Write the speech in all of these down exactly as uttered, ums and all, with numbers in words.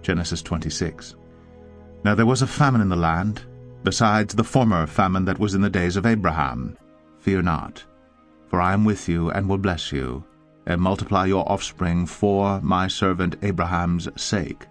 Genesis twenty-six. Now there was a famine in the land, besides the former famine that was in the days of Abraham. Fear not, for I am with you, and will bless you, and multiply your offspring for my servant Abraham's sake.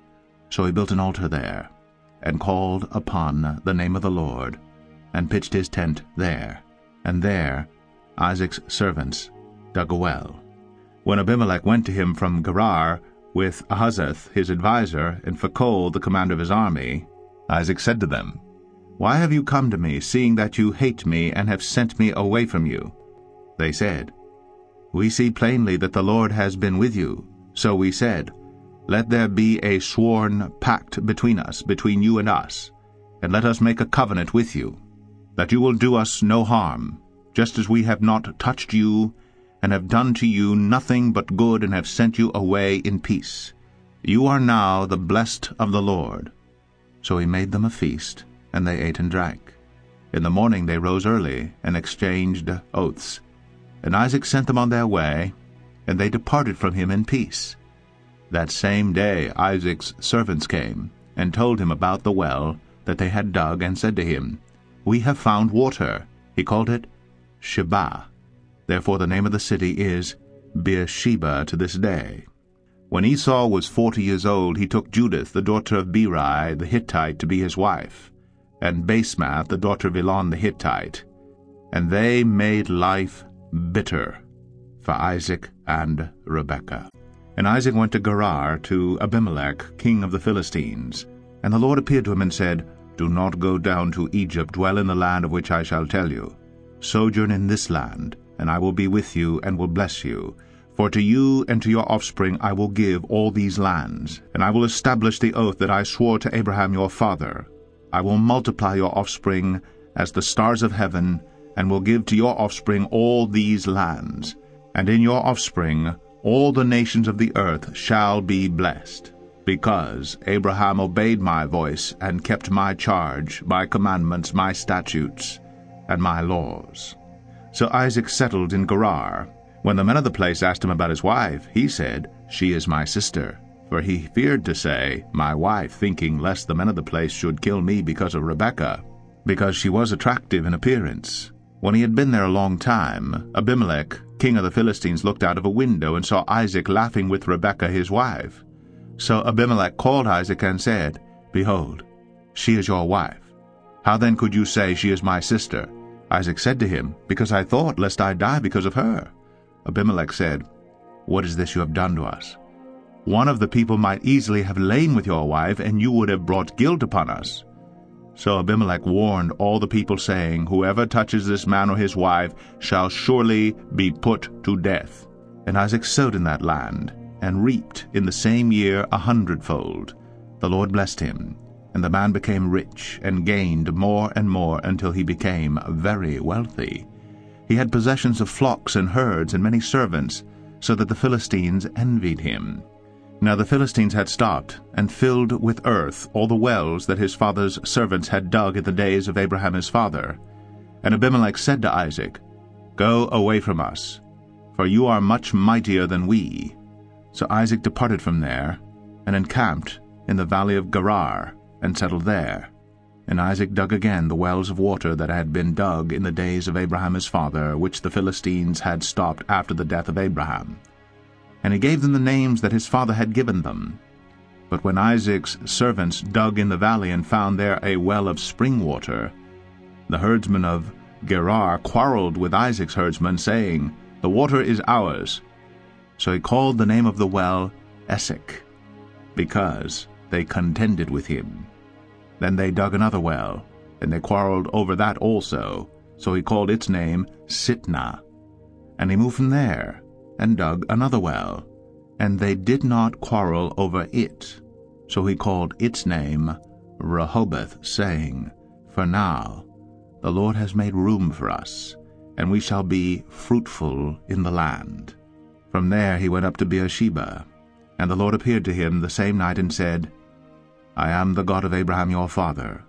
So he built an altar there, and called upon the name of the Lord, and pitched his tent there. And there Isaac's servants dug a well. When Abimelech went to him from Gerar with Ahuzzath his adviser, and Phicol the commander of his army, Isaac said to them, Why have you come to me, seeing that you hate me, and have sent me away from you? They said, We see plainly that the Lord has been with you. So we said, Let there be a sworn pact between us, between you and us, and let us make a covenant with you, that you will do us no harm, just as we have not touched you, and have done to you nothing but good, and have sent you away in peace. You are now the blessed of the Lord. So he made them a feast, and they ate and drank. In the morning they rose early, and exchanged oaths. And Isaac sent them on their way, and they departed from him in peace. That same day Isaac's servants came, and told him about the well that they had dug, and said to him, We have found water. He called it Sheba. Therefore the name of the city is Beersheba to this day. When Esau was forty years old, he took Judith, the daughter of Beeri the Hittite, to be his wife, and Basemath, the daughter of Elon the Hittite. And they made life bitter for Isaac and Rebekah. And Isaac went to Gerar to Abimelech, king of the Philistines. And the Lord appeared to him and said, Do not go down to Egypt, dwell in the land of which I shall tell you. Sojourn in this land, and I will be with you, and will bless you. For to you and to your offspring I will give all these lands, and I will establish the oath that I swore to Abraham your father. I will multiply your offspring as the stars of heaven, and will give to your offspring all these lands. And in your offspring all the nations of the earth shall be blessed, because Abraham obeyed my voice, and kept my charge, my commandments, my statutes, and my laws. So Isaac settled in Gerar. When the men of the place asked him about his wife, he said, She is my sister. For he feared to say, My wife, thinking lest the men of the place should kill me because of Rebekah, because she was attractive in appearance. When he had been there a long time, Abimelech, king of the Philistines, looked out of a window, and saw Isaac laughing with Rebekah his wife. So Abimelech called Isaac and said, Behold, she is your wife. How then could you say, She is my sister? Isaac said to him, Because I thought, lest I die because of her. Abimelech said, What is this you have done to us? One of the people might easily have lain with your wife, and you would have brought guilt upon us. So Abimelech warned all the people, saying, Whoever touches this man or his wife shall surely be put to death. And Isaac sowed in that land, and reaped in the same year a hundredfold. The Lord blessed him, and the man became rich, and gained more and more, until he became very wealthy. He had possessions of flocks and herds, and many servants, so that the Philistines envied him. Now the Philistines had stopped, and filled with earth all the wells that his father's servants had dug in the days of Abraham his father. And Abimelech said to Isaac, Go away from us, for you are much mightier than we. So Isaac departed from there, and encamped in the valley of Gerar, and settled there. And Isaac dug again the wells of water that had been dug in the days of Abraham his father, which the Philistines had stopped after the death of Abraham. And he gave them the names that his father had given them. But when Isaac's servants dug in the valley, and found there a well of spring water, the herdsmen of Gerar quarreled with Isaac's herdsmen, saying, The water is ours. So he called the name of the well Esek, because they contended with him. Then they dug another well, and they quarreled over that also. So he called its name Sitnah. And he moved from there, and dug another well, and they did not quarrel over it. So he called its name Rehoboth, saying, For now the Lord has made room for us, and we shall be fruitful in the land. From there he went up to Beersheba, and the Lord appeared to him the same night, and said, I am the God of Abraham your father.